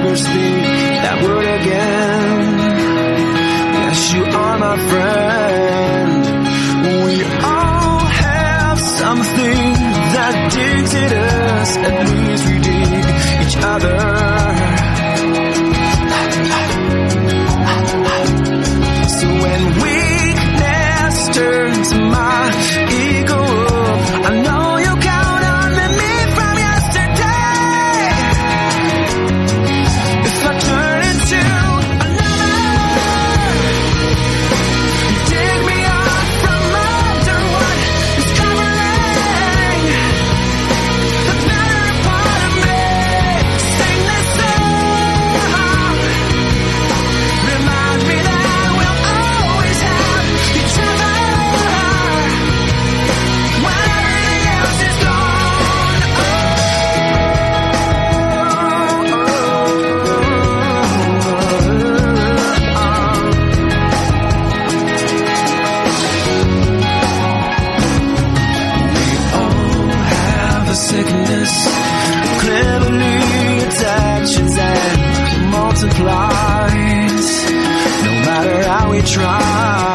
never speak that word again. Yes, you are my friend. We all have something that digs at us, at least we dig each other. So when weakness turns my ego up, I know you count on me from yesterday. If I turn into another, you dig me up from under what is covering the better part of me. Sing this song, remind me that we'll always have each other when everything else is gone. We all have a sickness, cleverly attaches and multiplies, no matter how we try.